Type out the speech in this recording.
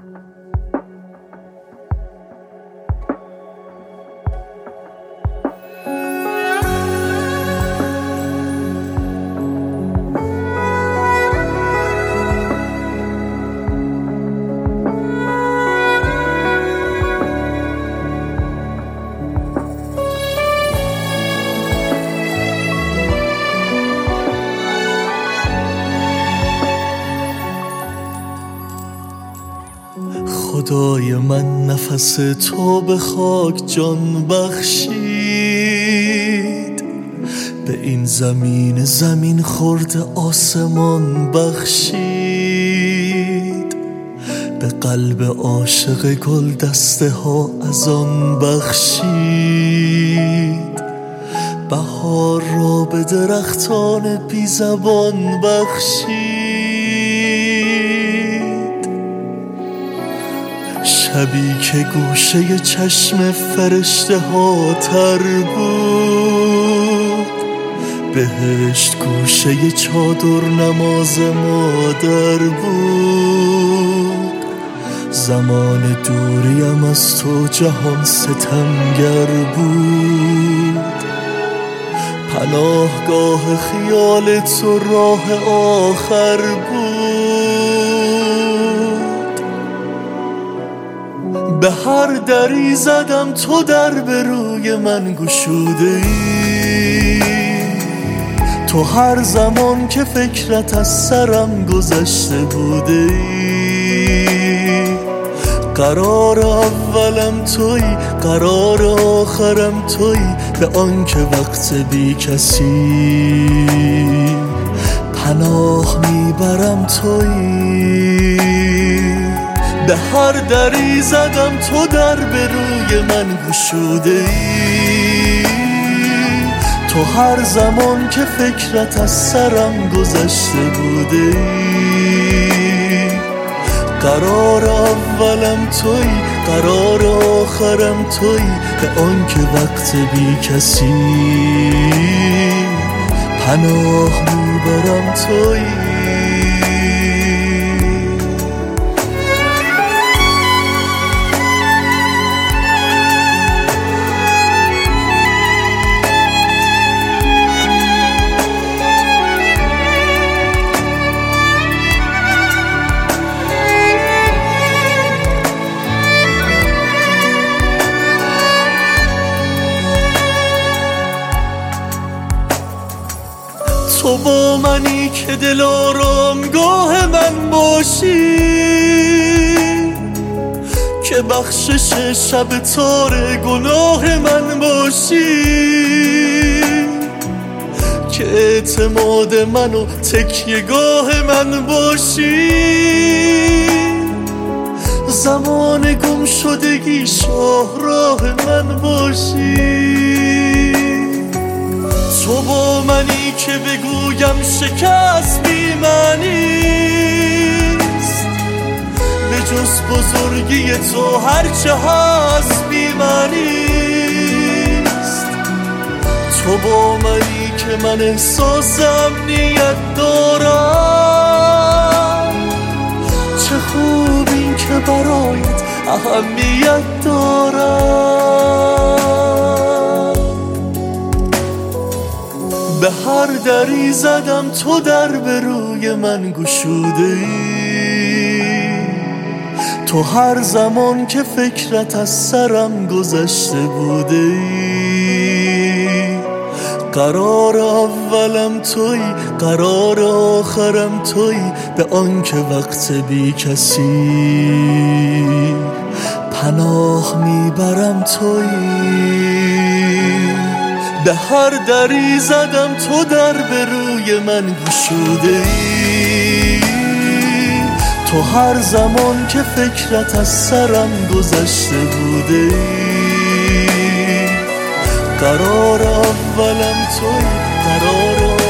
خدای من نفس تو به خاک جان بخشید، به این زمین زمین خورد آسمان بخشید، به قلب عاشق گل دسته ها از آن بخشید، بهار را به درختان بی زبان بخشید، شبی که گوشه چشم فرشته ها تر بود، بهشت گوشه چادر نماز مادر بود، زمان دوریم از تو جهان ستمگر بود، پناهگاه خیال تو راه آخر بود، به هر دری زدم تو در به روی من گشوده ای، تو هر زمان که فکرت از سرم گذشته بوده ای، قرار اولم توی، قرار آخرم توی، به آنکه وقت بی کسی پناه میبرم توی، به هر دری زدم تو در به روی من گشوده ای، تو هر زمان که فکرت از سرم گذشته بوده ای، قرار اولم توی، قرار آخرم توی، به آنکه وقت بی کسی پناه میبرم توی. تو با منی که دل آرامگاه من باشی، که بخشش شب تار گناه من باشی، که اعتماد من و تکیهگاه من باشی، زمان گم شدگی شاهراه من باشی، تو با منی که بگویم شکست بی معنیست، به جز بزرگی تو هرچه هست بی معنیست، تو با منی که من احساس امنیت دارم، چه خوب این که برایت اهمیت دارم، به هر دری زدم تو در به روی من گشوده ای، تو هر زمان که فکرت از سرم گذشته بوده ای، قرار اولم توی، قرار آخرم توی، به آنکه وقت بی کسی پناه میبرم توی، به هر دری زدم تو در به روی من گشوده ای، تو هر زمان که فکرت از سرم گذشته بوده ای، قرار اولم توی، قرار